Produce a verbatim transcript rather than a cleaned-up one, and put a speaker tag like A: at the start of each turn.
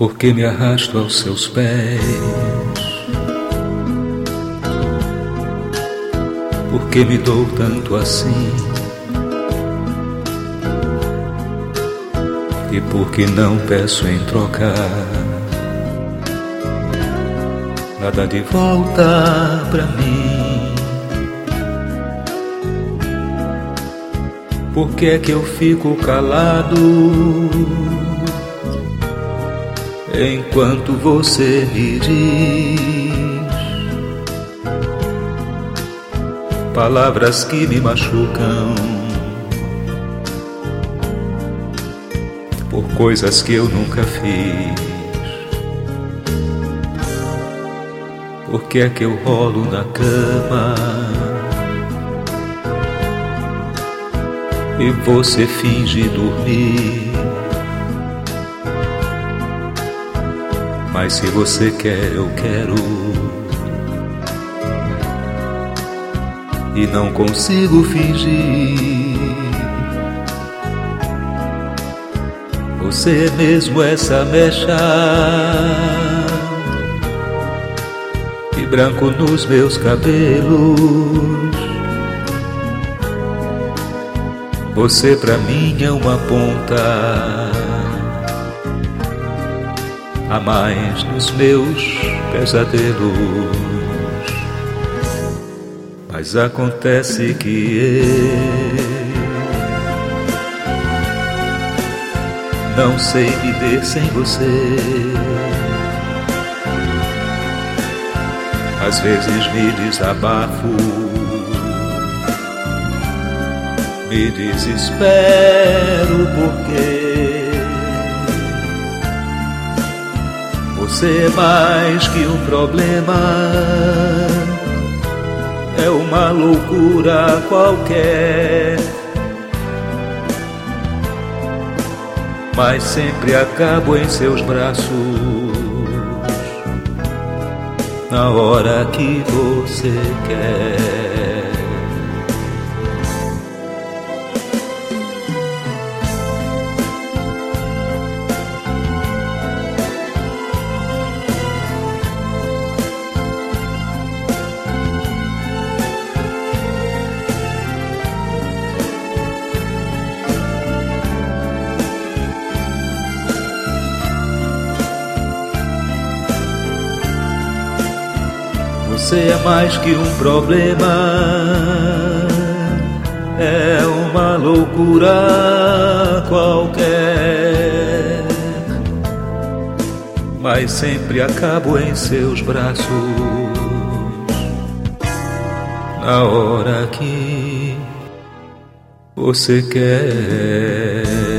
A: Porque me arrasto aos seus pés, porque me dou tanto assim, e porque não peço em troca nada de volta pra mim. Por que é que eu fico calado enquanto você me diz palavras que me machucam por coisas que eu nunca fiz? Por que é que eu rolo na cama e você finge dormir? Mas se você quer, eu quero, e não consigo fingir. Você mesmo essa mecha e branco nos meus cabelos. Você pra mim é uma ponta a mais nos meus pesadelos. Mas acontece que eu não sei viver sem você. Às vezes me desabafo, me desespero porque você é mais que um problema, é uma loucura qualquer, mas sempre acabo em seus braços na hora que você quer. Você é mais que um problema, é uma loucura qualquer, mas sempre acabo em seus braços na hora que você quer.